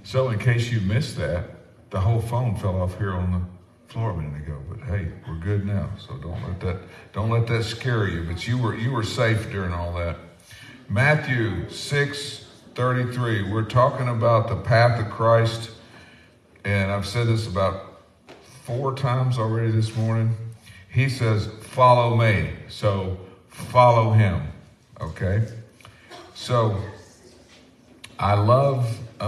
So in case you missed that, the whole phone fell off here on the floor a minute ago. But hey, we're good now. So don't let that scare you. But you were safe during all that. Matthew 6:33. We're talking about the path of Christ, and I've said this about 4 times already this morning. He says, "Follow me." So follow him. Okay. So I love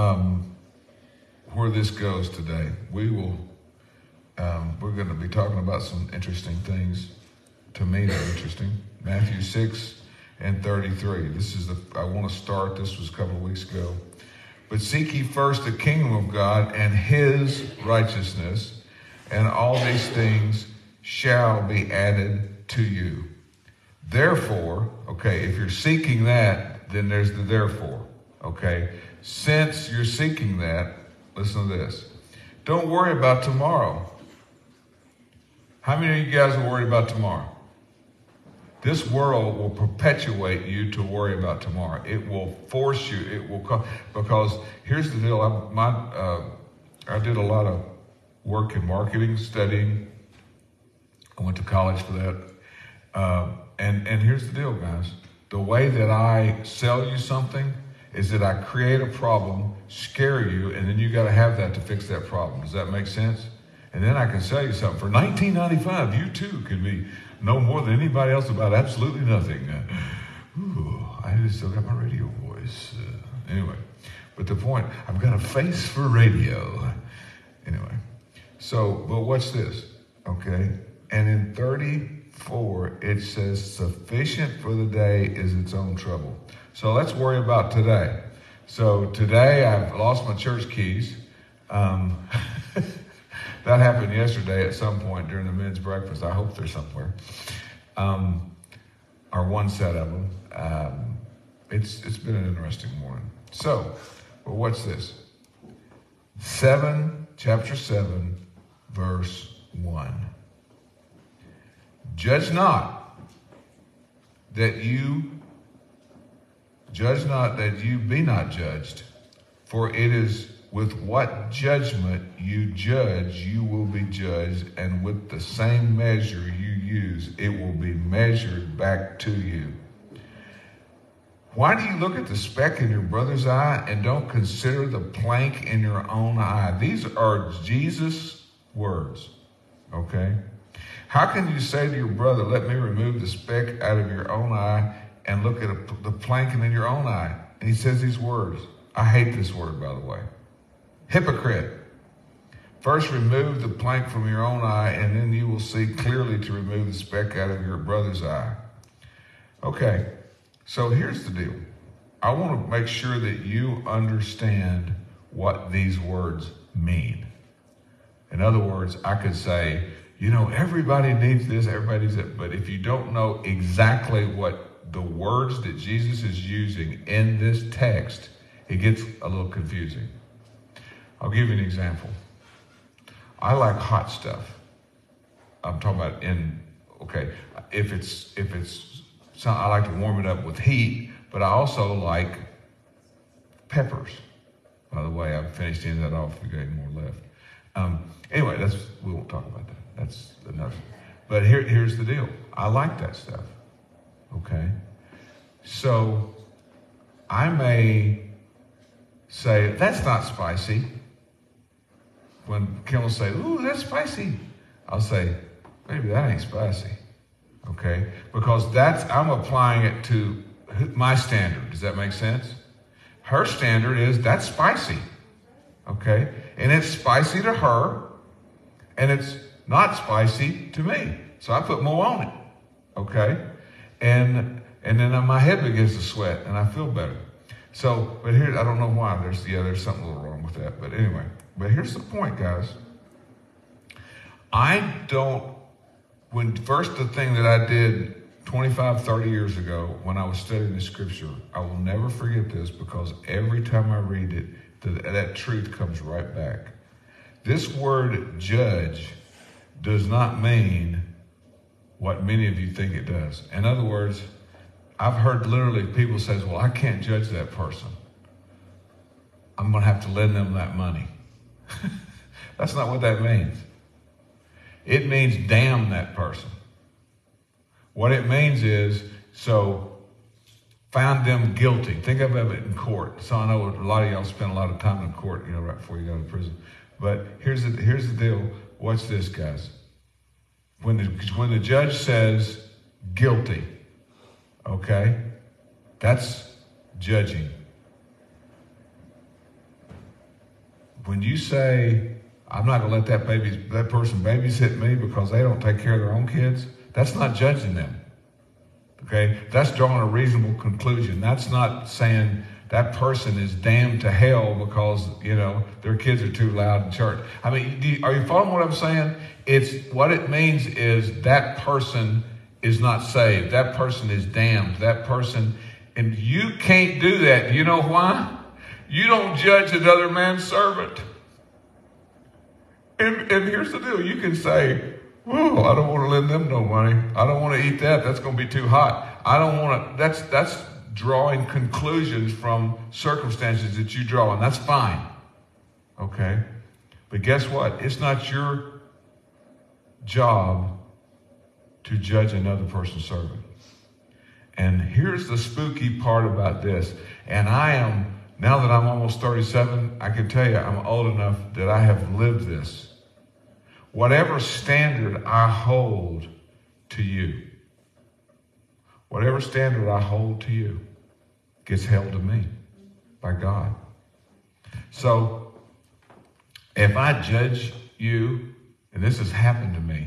where this goes today. We're going to be talking about some interesting things. To me, they're interesting. Matthew 6:33. I want to start. This was a couple of weeks ago. But seek ye first the kingdom of God and his righteousness, and all these things shall be added to you. Therefore, okay, if you're seeking that, then there's the therefore, okay? Since you're seeking that, listen to this. Don't worry about tomorrow. How many of you guys are worried about tomorrow? This world will perpetuate you to worry about tomorrow. It will force you. It will come, because here's the deal. I did a lot of work in marketing, studying. I went to college for that. And here's the deal, guys. The way that I sell you something is that I create a problem, scare you, and then you got to have that to fix that problem. Does that make sense? And then I can sell you something for $19.95. You too can know more than anybody else about absolutely nothing. I just still got my radio voice. Anyway, but the point, I've got a face for radio. Anyway, so, but watch this, okay? And in 34, it says, sufficient for the day is its own trouble. So let's worry about today. So today I've lost my church keys. That happened yesterday at some point during the men's breakfast. I hope they're somewhere. Or one set of them. It's been an interesting morning. So, well, what's this? Chapter 7, verse 1. Judge not that you be not judged, for it is with what judgment you judge, you will be judged, and with the same measure you use, it will be measured back to you. Why do you look at the speck in your brother's eye and don't consider the plank in your own eye? These are Jesus' words, okay? How can you say to your brother, let me remove the speck out of your own eye, and look at the plank in your own eye? And he says these words. I hate this word, by the way. Hypocrite. First remove the plank from your own eye, and then you will see clearly to remove the speck out of your brother's eye. Okay, so here's the deal. I want to make sure that you understand what these words mean. In other words, I could say, everybody needs this, everybody needs that. But if you don't know exactly what the words that Jesus is using in this text, it gets a little confusing. I'll give you an example. I like hot stuff. I'm talking about if it's I like to warm it up with heat, but I also like peppers. By the way, I've finished eating that off. We got any more left. Anyway, we won't talk about that. That's enough. But here's the deal. I like that stuff. Okay? So I may say, that's not spicy. When Kim will say, ooh, that's spicy, I'll say, maybe that ain't spicy. Okay? Because I'm applying it to my standard. Does that make sense? Her standard is, that's spicy. Okay? And it's spicy to her, and it's not spicy to me. So I put more on it. Okay? And then my head begins to sweat, and I feel better. So, but here, I don't know why. There's something a little wrong with that. But anyway, here's the point, guys. The thing that I did 25, 30 years ago when I was studying the scripture, I will never forget this, because every time I read it, that truth comes right back. This word judge does not mean what many of you think it does. In other words, I've heard literally people say, well, I can't judge that person. I'm going to have to lend them that money. That's not what that means. It means damn that person. What it means is, so find them guilty. Think of it in court. So I know a lot of y'all spend a lot of time in court, right before you go to prison. But here's the deal. Watch this, guys. When the judge says guilty, okay, that's judging. When you say, I'm not going to let that person babysit me because they don't take care of their own kids, that's not judging them. Okay? That's drawing a reasonable conclusion. That's not saying that person is damned to hell because, their kids are too loud in church. I mean, are you following what I'm saying? What it means is that person is not saved. That person is damned. That person, and you can't do that. You know why? You don't judge another man's servant. And here's the deal. You can say, well, I don't want to lend them no money. I don't want to eat that. That's going to be too hot. I don't want to. That's drawing conclusions from circumstances that you draw, and that's fine. Okay? But guess what? It's not your job to judge another person's servant. And here's the spooky part about this. And now that I'm almost 37, I can tell you I'm old enough that I have lived this. Whatever standard I hold to you, whatever standard I hold to you gets held to me by God. So if I judge you, and this has happened to me,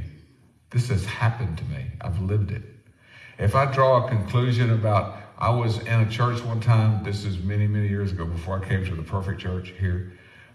I've lived it. If I draw a conclusion about, I was in a church one time, this is many, many years ago before I came to the Perfect Church here.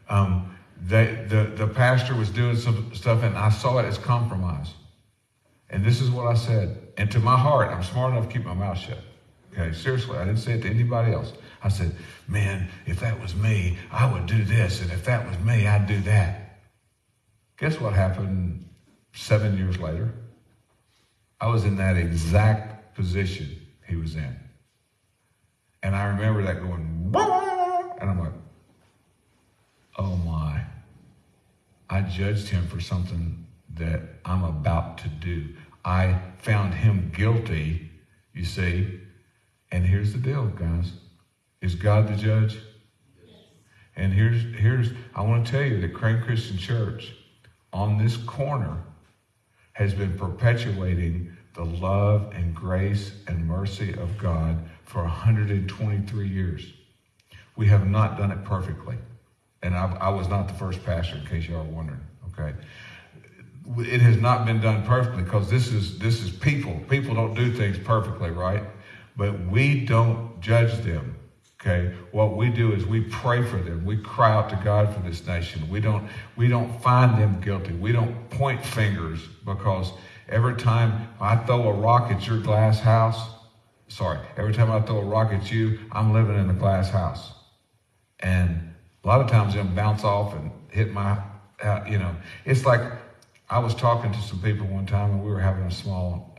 The pastor was doing some stuff and I saw it as compromise. And this is what I said. And to my heart, I'm smart enough to keep my mouth shut. Okay, seriously, I didn't say it to anybody else. I said, man, if that was me, I would do this. And if that was me, I'd do that. Guess what happened 7 years later? I was in that exact position he was in. And I remember that going, and I'm like, oh my. I judged him for something that I'm about to do. I found him guilty, you see. And here's the deal, guys. Is God the judge? And here's I want to tell you that Crane Christian Church on this corner has been perpetuating the love and grace and mercy of God for 123 years. We have not done it perfectly. And I was not the first pastor, in case y'all are wondering, okay? It has not been done perfectly because this is people. People don't do things perfectly, right? But we don't judge them, okay? What we do is we pray for them. We cry out to God for this nation. We don't find them guilty. We don't point fingers because every time I throw a rock at your glass house, every time I throw a rock at you, I'm living in a glass house. And a lot of times they'll bounce off and hit my, it's like I was talking to some people one time and we were having a small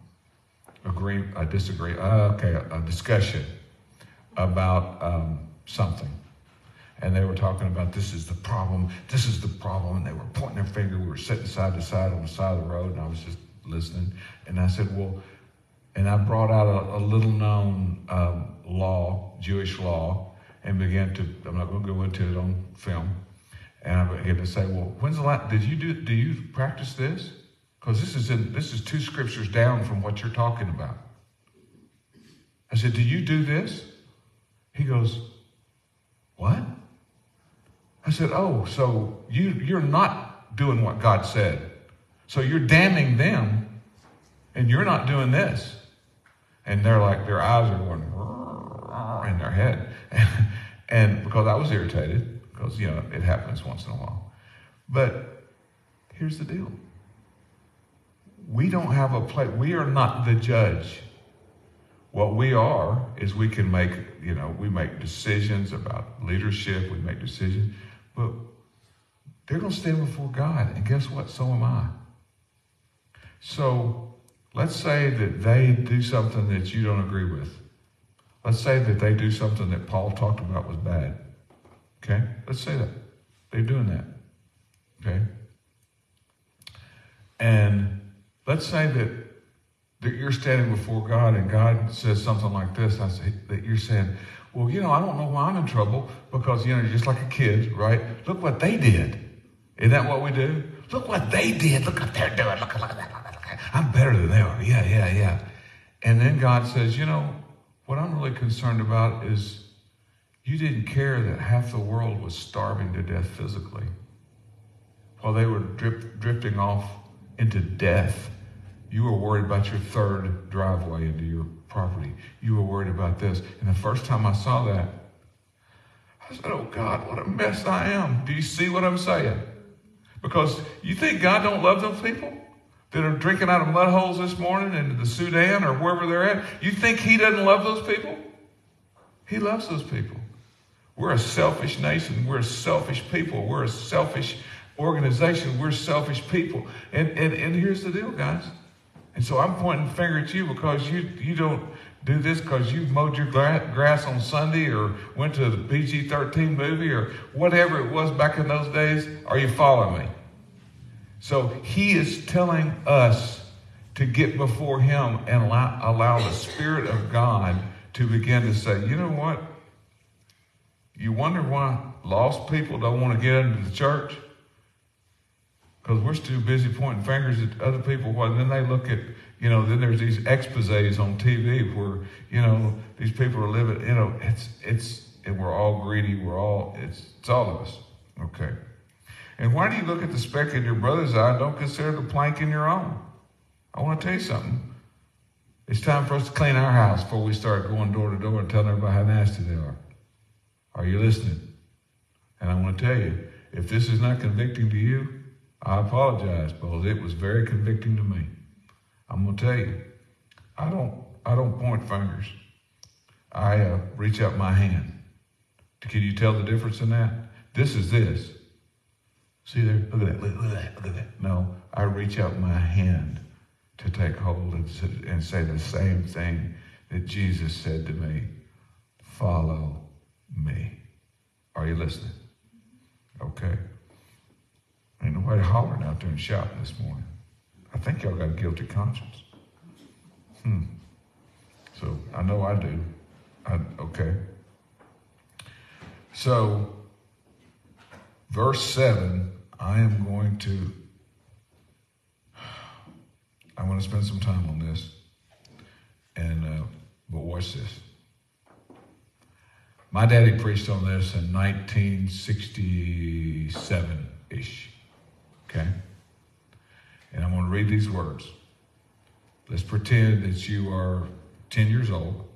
a discussion about something. And they were talking about this is the problem, and they were pointing their finger. We were sitting side to side on the side of the road, and I was just listening. And I said, well, and I brought out a little known law, Jewish law, and began to, I'm not going to go into it on film, and I began to say, well, when's the last, do you practice this? Because this is 2 scriptures down from what you're talking about. I said, do you do this? He goes, what? I said, oh, so you're not doing what God said. So you're damning them, and you're not doing this. And they're like, their eyes are going in their head. And because I was irritated, because, it happens once in a while. But here's the deal. We don't have a place. We are not the judge. What we are is we can make, we make decisions about leadership. We make decisions. But they're going to stand before God. And guess what? So am I. So let's say that they do something that you don't agree with. Let's say that they do something that Paul talked about was bad. Okay? Let's say that. They're doing that. Okay? And let's say that you're standing before God and God says something like this. I say that you're saying, well, I don't know why I'm in trouble because, you're just like a kid, right? Look what they did. Isn't that what we do? Look what they did. Look what they're doing. Look at that. I'm better than they are. Yeah. And then God says, what I'm really concerned about is you didn't care that half the world was starving to death physically while they were drifting off into death. You were worried about your third driveway into your property. You were worried about this. And the first time I saw that, I said, oh God, what a mess I am. Do you see what I'm saying? Because you think God don't love those people that are drinking out of mud holes this morning in the Sudan or wherever they're at? You think he doesn't love those people? He loves those people. We're a selfish nation. We're a selfish people. We're a selfish organization. We're selfish people. And here's the deal, guys. And so I'm pointing the finger at you because you don't do this because you mowed your grass on Sunday or went to the PG-13 movie or whatever it was back in those days. Are you following me? So he is telling us to get before him and allow the Spirit of God to begin to say, you know what? You wonder why lost people don't want to get into the church? Because we're too busy pointing fingers at other people. Well, then they look at, then there's these exposés on TV where, these people are living, and we're all greedy. It's all of us. Okay. And why do you look at the speck in your brother's eye and don't consider the plank in your own? I want to tell you something. It's time for us to clean our house before we start going door to door and telling everybody how nasty they are. Are you listening? And I want to tell you, if this is not convicting to you, I apologize because it was very convicting to me. I'm going to tell you, I don't point fingers. I reach out my hand. Can you tell the difference in that? This is this. See there? Look at that. Look at that. No, I reach out my hand to take hold and say the same thing that Jesus said to me. Follow me. Are you listening? Okay. Ain't nobody hollering out there and shouting this morning. I think y'all got a guilty conscience. So I know I do. Okay. So verse 7, I'm going to spend some time on this. But watch this. My daddy preached on this in 1967-ish. Okay? And I'm going to read these words. Let's pretend that you are 10 years old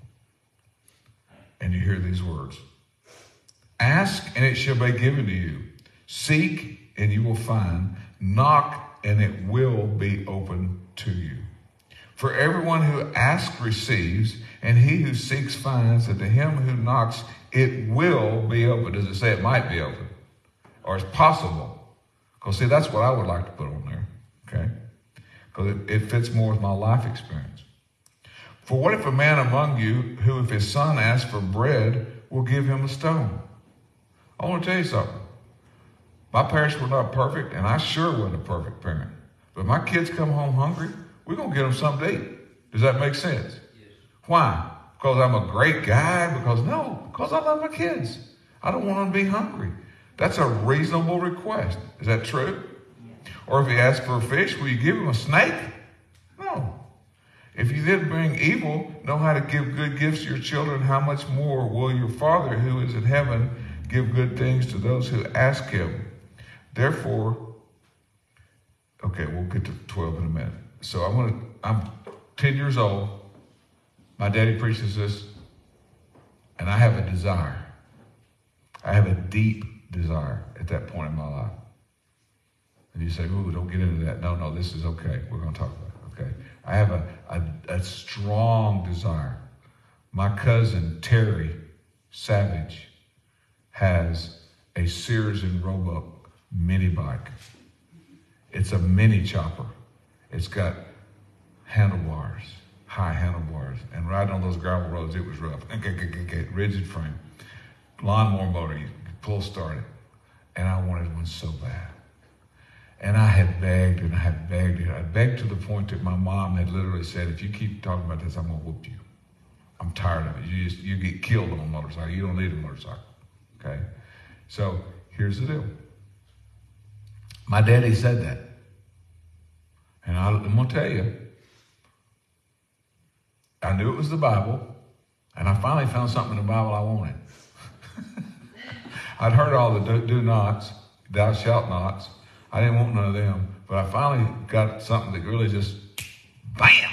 and you hear these words. Ask and it shall be given to you. Seek and you will find. Knock and it will be open to you. For everyone who asks receives, and he who seeks finds, and to him who knocks it will be open. Does it say it might be open? Or it's possible? Because see, that's what I would like to put on there, okay? Because it fits more with my life experience. For what if a man among you, who if his son asks for bread, will give him a stone? I want to tell you something. My parents were not perfect, and I sure wasn't a perfect parent. But my kids come home hungry, we're going to get them something to eat. Does that make sense? Yes. Why? Because I'm a great guy? Because I love my kids. I don't want them to be hungry. That's a reasonable request. Is that true? Yes. Or if he asks for a fish, will you give him a snake? No. If you then bring evil, know how to give good gifts to your children, how much more will your Father who is in heaven give good things to those who ask him? Therefore, okay, we'll get to 12 in a minute. So I'm 10 years old. My daddy preaches this, and I have a desire. I have a deep desire at that point in my life. And you say, ooh, don't get into that. No, this is okay. We're going to talk about it, okay? I have a strong desire. My cousin, Terry Savage, has a Sears and Roebuck mini bike. It's a mini chopper. It's got handlebars, high handlebars, and riding on those gravel roads, it was rough. Rigid frame. Lawnmower motor, you pull started. And I wanted one so bad. And I had begged and I had begged. I begged to the point that my mom had literally said, if you keep talking about this, I'm going to whoop you. I'm tired of it. You get killed on a motorcycle. You don't need a motorcycle. Okay? So here's the deal. My daddy said that. And I'm going to tell you, I knew it was the Bible, and I finally found something in the Bible I wanted. I'd heard all the do nots, thou shalt nots. I didn't want none of them, but I finally got something that really just, bam!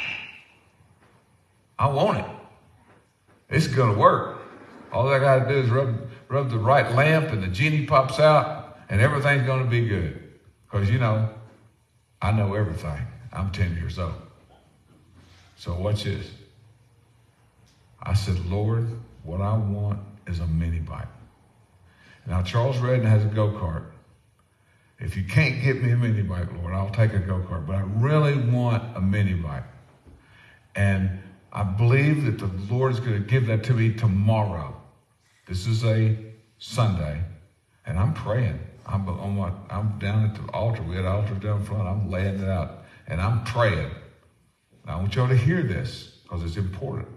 I want it. It's going to work. All I got to do is rub the right lamp, and the genie pops out, and everything's going to be good. Because, I know everything. I'm 10 years old. So watch this. I said, Lord, what I want is a mini bike. Now, Charles Redden has a go-kart. If you can't get me a mini bike, Lord, I'll take a go-kart. But I really want a mini bike. And I believe that the Lord is going to give that to me tomorrow. This is a Sunday, and I'm praying. I'm down at the altar. We had an altar down front. I'm laying it out, and I'm praying. Now, I want y'all to hear this because it's important.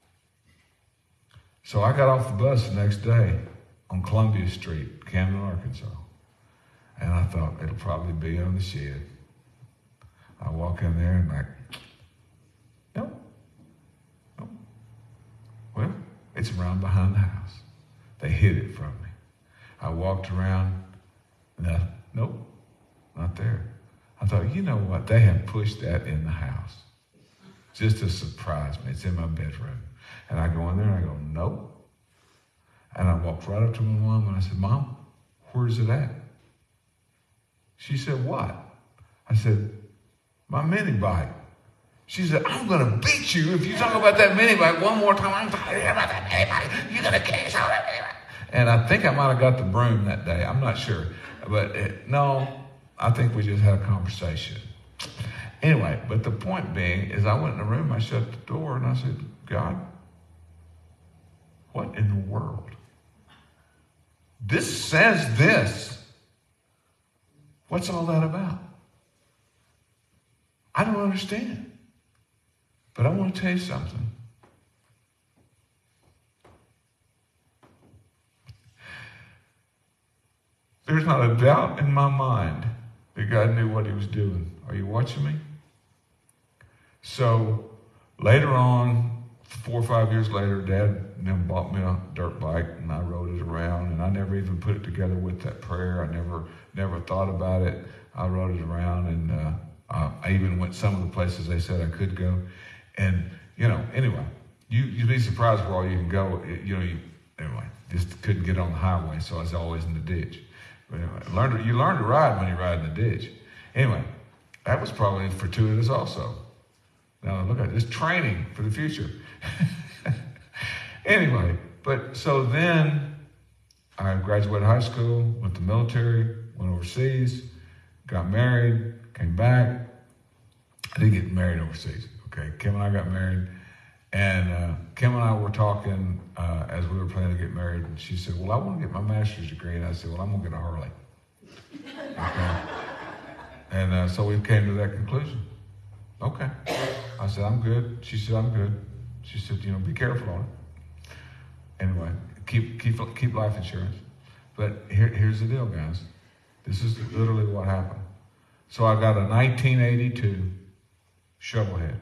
So I got off the bus the next day on Columbia Street, Camden, Arkansas. And I thought, it'll probably be on the shed. I walk in there and nope. Well, it's around behind the house. They hid it from me. I walked around, nope, not there. I thought, you know what? They have pushed that in the house just to surprise me. It's in my bedroom. And I go in there and I go, nope. And I walked right up to my mom and I said, Mom, where's it at? She said, what? I said, my mini bike. She said, I'm going to beat you if you talk about that mini bike one more time. I'm talking about that mini bike. You're going to cash out that mini bike. And I think I might have got the broom that day. I'm not sure. But no, I think we just had a conversation. Anyway, but the point being is I went in the room, I shut the door, and I said, God, what in the world? This says this. What's all that about? I don't understand. But I want to tell you something. There's not a doubt in my mind that God knew what he was doing. Are you watching me? So later on, 4 or 5 years later, Dad then bought me a dirt bike, and I rode it around, and I never even put it together with that prayer. I never thought about it. I rode it around, and I even went some of the places they said I could go. And, anyway, you'd be surprised where all you can go. Anyway, just couldn't get on the highway, so I was always in the ditch. But anyway, you learn to ride when you ride in the ditch. Anyway, that was probably fortuitous also. Now, look at this training for the future. Anyway, but so then I graduated high school, went to the military, went overseas, got married, came back. I didn't get married overseas. Okay, Kim and I got married, and Kim and I were talking as we were planning to get married, and she said, well, I want to get my master's degree, and I said, well, I'm going to get a Harley. Okay. And so we came to that conclusion. Okay. I said, I'm good. She said, I'm good. She said, be careful on it. Anyway, keep life insurance. But here's the deal, guys. This is literally what happened. So I got a 1982 Shovelhead.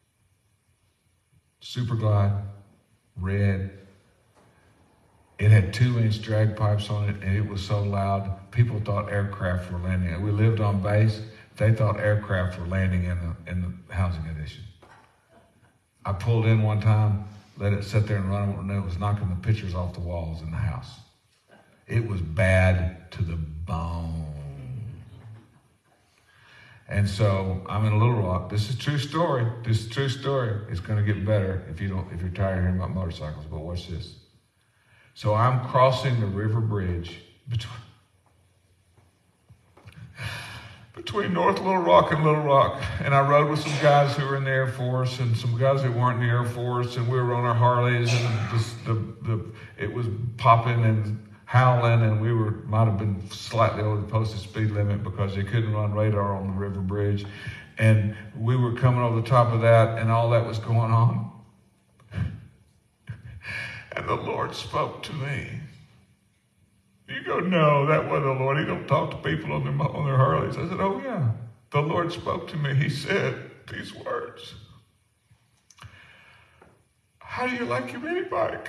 Super Glide, red. It had 2-inch drag pipes on it, and it was so loud, people thought aircraft were landing. We lived on base. They thought aircraft were landing in the housing addition. I pulled in one time, let it sit there and run, and it was knocking the pictures off the walls in the house. It was bad to the bone. And so I'm in Little Rock. This is a true story. This is a true story. It's going to get better if you're tired of hearing about motorcycles. But watch this. So I'm crossing the river bridge between North Little Rock and Little Rock. And I rode with some guys who were in the Air Force and some guys that weren't in the Air Force. And we were on our Harleys, and it was popping. And howling, and we might have been slightly over the posted speed limit because they couldn't run radar on the river bridge. And we were coming over the top of that, and all that was going on. And the Lord spoke to me. You go, no, that wasn't the Lord. He don't talk to people on their Harleys. I said, oh yeah. The Lord spoke to me. He said these words. How do you like your mini bike?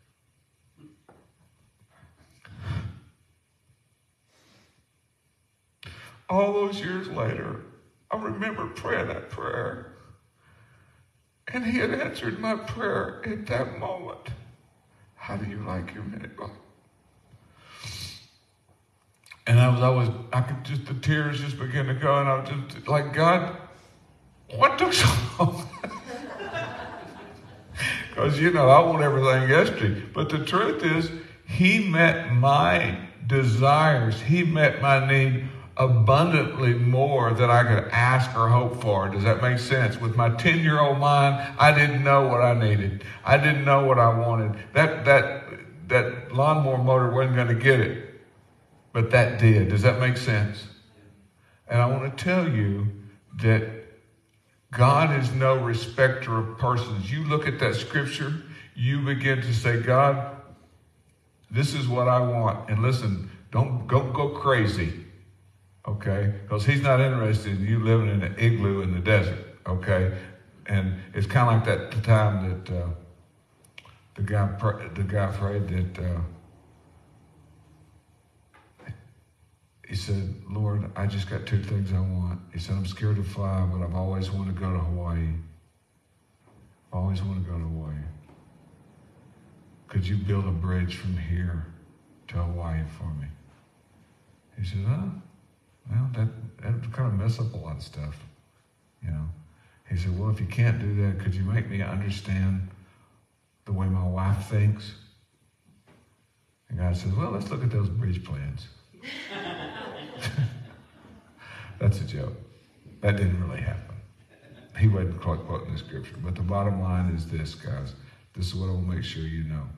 All those years later, I remember praying that prayer. And he had answered my prayer at that moment. How do you like your mini bike? And the tears just began to go, and I was just like, God, what took so long? Because, I want everything yesterday. But the truth is, he met my desires. He met my need abundantly more than I could ask or hope for. Does that make sense? With my 10-year-old mind, I didn't know what I needed. I didn't know what I wanted. That lawnmower motor wasn't going to get it. But that did. Does that make sense? And I want to tell you that God is no respecter of persons. You look at that scripture, you begin to say, God, this is what I want. And listen, don't go crazy, okay? Because he's not interested in you living in an igloo in the desert, okay? And it's kind of like that the time that the guy prayed that he said, Lord, I just got two things I want. He said, I'm scared to fly, but I've always wanted to go to Hawaii. I always want to go to Hawaii. Could you build a bridge from here to Hawaii for me? He said, well, that would kind of mess up a lot of stuff, He said, well, if you can't do that, could you make me understand the way my wife thinks? And God says, well, let's look at those bridge plans. That's a joke. That didn't really happen. He wasn't quite quoting the scripture. But the bottom line is this, guys. This is what I will make sure you know.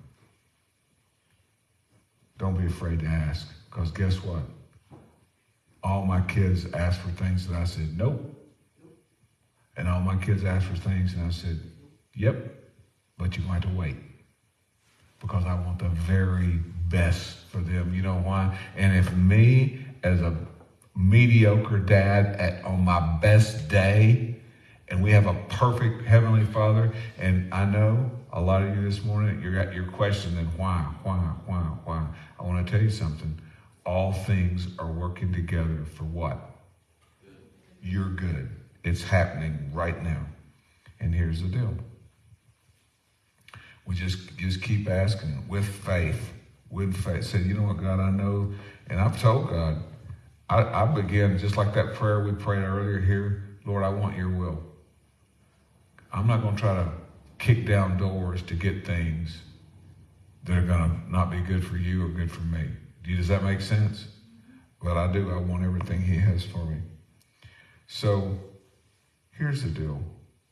Don't be afraid to ask. Because guess what? All my kids asked for things that I said, nope. And all my kids asked for things and I said, yep, but you might have to wait. Because I want the very best for them. You know why? And if me, as a mediocre dad on my best day, and we have a perfect Heavenly Father, and I know a lot of you this morning, you're questioning why. I want to tell you something. All things are working together for what? You're good. It's happening right now. And here's the deal. We just keep asking with faith. Say, you know what, God, I know. And I've told God, I began just like that prayer we prayed earlier here. Lord, I want your will. I'm not going to try to kick down doors to get things that are going to not be good for you or good for me. Does that make sense? But I do. I want everything he has for me. So here's the deal.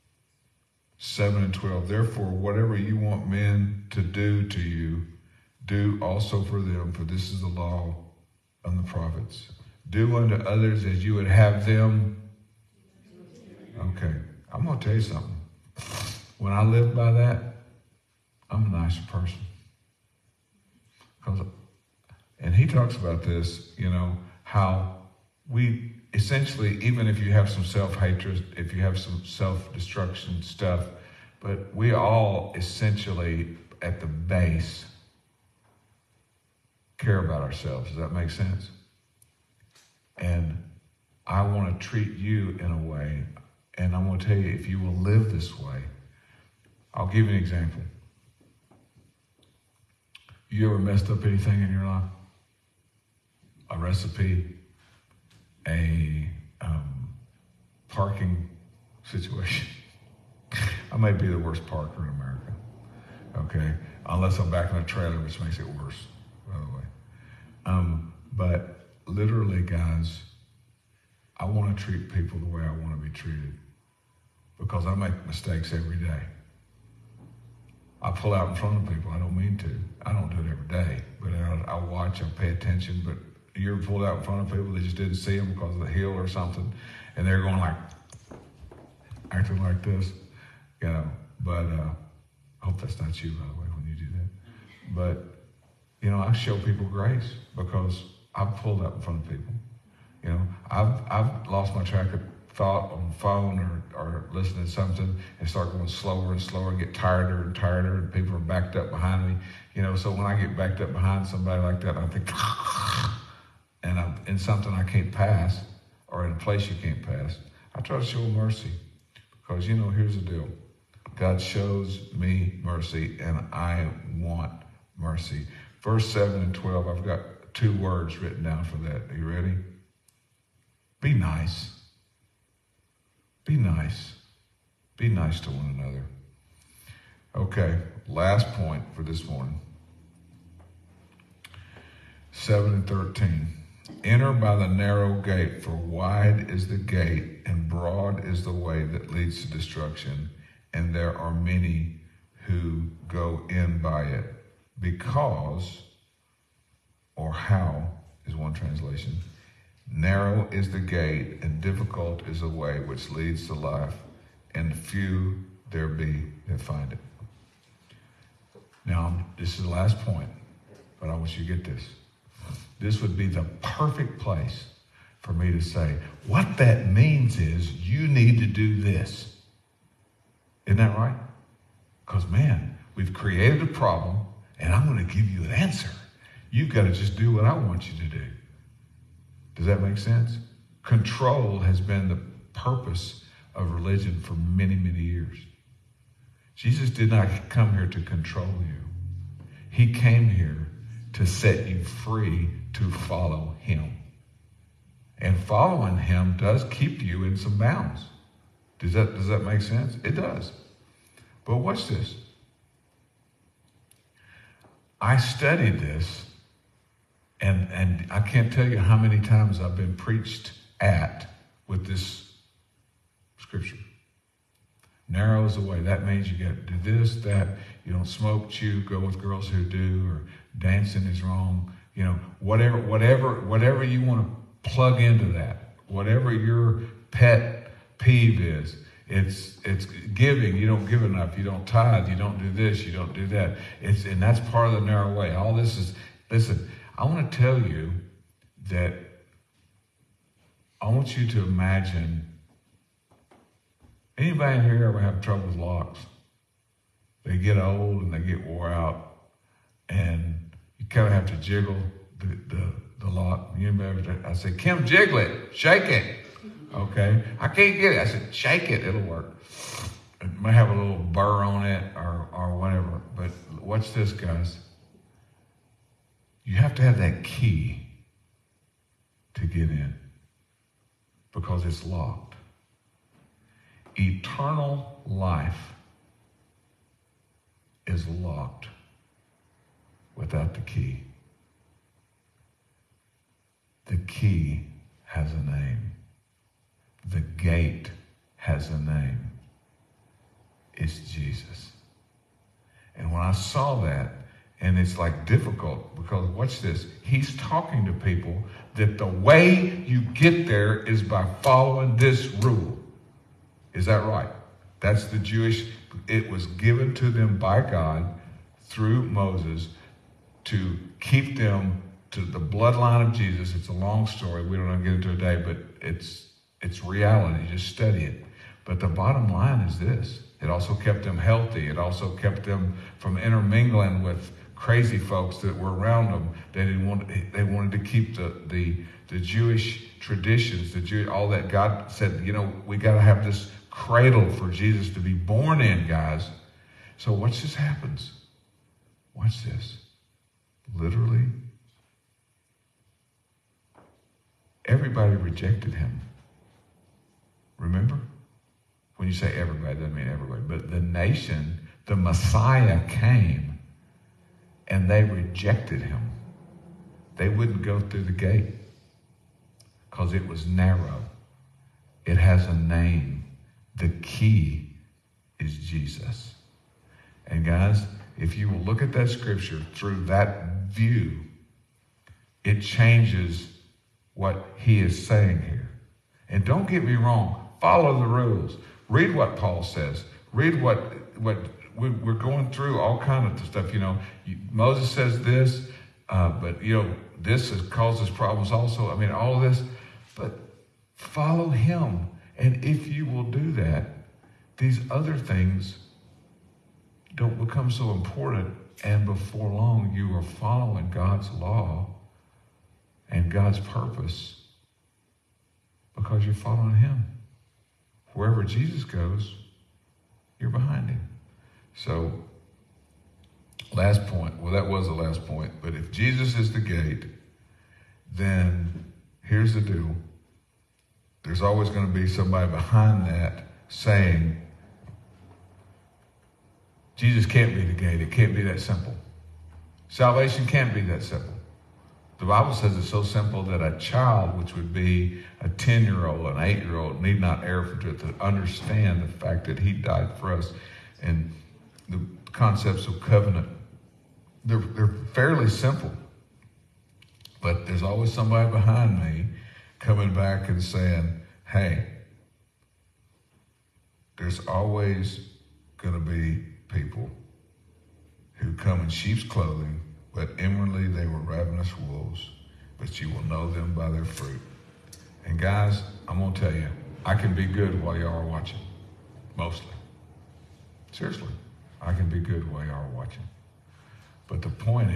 7 and 12. Therefore, whatever you want men to do to you, do also for them, for this is the law and the prophets. Do unto others as you would have them. Okay, I'm going to tell you something. When I live by that, I'm a nicer person. And he talks about this, how we essentially, even if you have some self-hatred, if you have some self-destruction stuff, but we all essentially at the base care about ourselves. Does that make sense? And I want to treat you in a way, and I want to tell you, if you will live this way, I'll give you an example. You ever messed up anything in your life? A recipe, a parking situation. I may be the worst parker in America, okay? Unless I'm back in a trailer, which makes it worse, by the way. But literally, guys, I want to treat people the way I want to be treated because I make mistakes every day. I pull out in front of people. I don't mean to. I don't do it every day, but I watch, I pay attention. But you ever pulled out in front of people, they just didn't see them because of the hill or something, and they're going like, acting like this, you know. But I hope that's not you, by the way, when you do that. But, you know, I show people grace because I've pulled up in front of people. You know, I've lost my track of thought on the phone or listening to something and start going slower and slower and get tireder and tireder, and people are backed up behind me. You know, so when I get backed up behind somebody like that, I think, and I'm in something I can't pass or in a place you can't pass, I try to show mercy because, you know, here's the deal. God shows me mercy, and I want mercy. Verse 7 and 12, I've got 2 words written down for that. Are you ready? Be nice. Be nice. Be nice to one another. Okay, last point for this morning. 7 and 13. Enter by the narrow gate, for wide is the gate, and broad is the way that leads to destruction, and there are many who go in by it. Because, or how is one translation, narrow is the gate, and difficult is the way which leads to life, and few there be that find it. Now, this is the last point, but I want you to get this. This would be the perfect place for me to say, what that means is you need to do this. Isn't that right? Because, man, we've created a problem, and I'm going to give you an answer. You've got to just do what I want you to do. Does that make sense? Control has been the purpose of religion for many, many years. Jesus did not come here to control you. He came here to set you free to follow him. And following him does keep you in some bounds. Does that make sense? It does. But watch this. I studied this, and I can't tell you how many times I've been preached at with this scripture. Narrow is the way. That means you got to do this, that. You don't smoke, chew, go with girls who do, or dancing is wrong. You know, whatever you want to plug into that, whatever your pet peeve is. It's giving. You don't give enough. You don't tithe. You don't do this. You don't do that. And that's part of the narrow way. All this is, listen, I want to tell you that I want you to imagine, anybody here ever have trouble with locks? They get old and they get wore out, and you kind of have to jiggle the lock. I said, Kim, jiggle it, shake it. Okay, I can't get it. I said, shake it, it'll work. It might have a little burr on it or whatever. But watch this, guys. You have to have that key to get in because it's locked. Eternal life is locked without the key. The key has a name. The gate has a name. It's Jesus. And when I saw that, and it's like difficult, because watch this, he's talking to people that the way you get there is by following this rule. Is that right? That's the Jewish, it was given to them by God through Moses to keep them to the bloodline of Jesus. It's a long story. We don't want to get into it today, but it's reality. Just study it. But the bottom line is this. It also kept them healthy. It also kept them from intermingling with crazy folks that were around them. They wanted to keep the Jewish traditions, all that. God said, you know, we got to have this cradle for Jesus to be born in, guys. So watch this happens. Watch this. Literally, everybody rejected him. Remember? When you say everybody, doesn't mean everybody. But the nation, the Messiah came, and they rejected him. They wouldn't go through the gate because it was narrow. It has a name. The key is Jesus. And guys, if you will look at that scripture through that view, it changes what he is saying here. And don't get me wrong, follow the rules. Read what Paul says. Read what we're going through, all kind of stuff. Moses says this, but this causes problems also. I mean, all of this, but follow him. And if you will do that, these other things don't become so important. And before long, you are following God's law and God's purpose because you're following him. Wherever Jesus goes, you're behind him. So, last point. Well, that was the last point. But if Jesus is the gate, then here's the deal. There's always going to be somebody behind that saying, Jesus can't be the gate. It can't be that simple. Salvation can't be that simple. The Bible says it's so simple that a child, which would be a 10-year-old, an 8-year-old, need not err to understand the fact that he died for us. And the concepts of covenant, they're fairly simple. But there's always somebody behind me coming back and saying, hey, there's always going to be people who come in sheep's clothing, but inwardly they were ravenous wolves, but you will know them by their fruit. And guys, I'm going to tell you, I can be good while y'all are watching, mostly. Seriously, I can be good while y'all are watching. But the point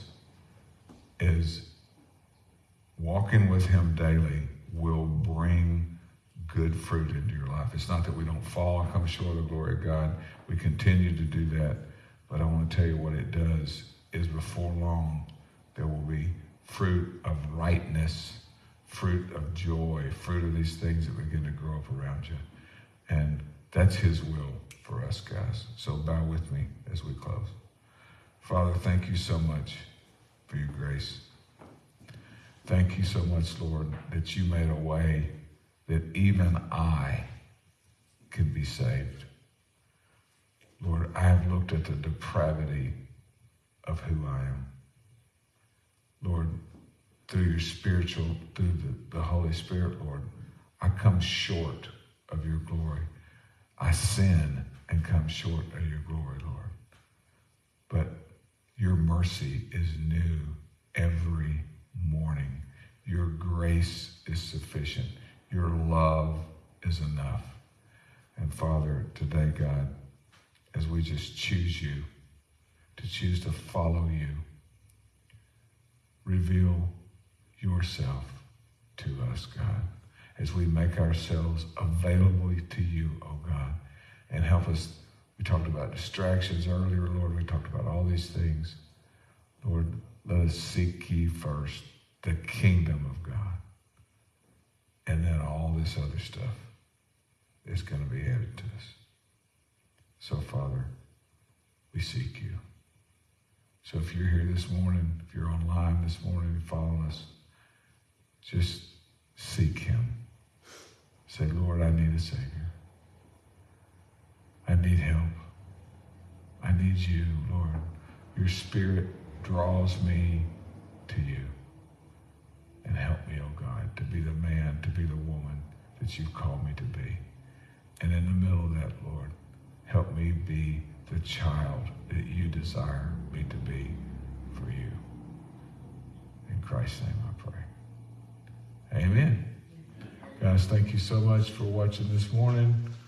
is walking with him daily will bring good fruit into your life. It's not that we don't fall and come short of the glory of God. We continue to do that. But I want to tell you what it does is before long, there will be fruit of rightness, fruit of joy, fruit of these things that begin to grow up around you. And that's his will for us, guys. So bow with me as we close. Father, thank you so much for your grace. Thank you so much, Lord, that you made a way that even I can be saved. Lord, I have looked at the depravity of who I am. Lord, through your spiritual, through the Holy Spirit, Lord, I come short of your glory. I sin and come short of your glory, Lord. But your mercy is new every morning. Your grace is sufficient. Your love is enough. And Father, today, God, as we just choose you, to choose to follow you, reveal yourself to us, God, as we make ourselves available to you, oh God, and help us. We talked about distractions earlier, Lord. We talked about all these things. Lord, let us seek ye first the kingdom of God. And then all this other stuff is going to be added to us. So, Father, we seek you. So if you're here this morning, if you're online this morning and following us, just seek him. Say, Lord, I need a Savior. I need help. I need you, Lord. Your Spirit draws me to you. And help me, oh God, to be the man, to be the woman that you've called me to be. And in the middle of that, Lord, help me be the child that you desire me to be for you. In Christ's name I pray. Amen. Guys, thank you so much for watching this morning.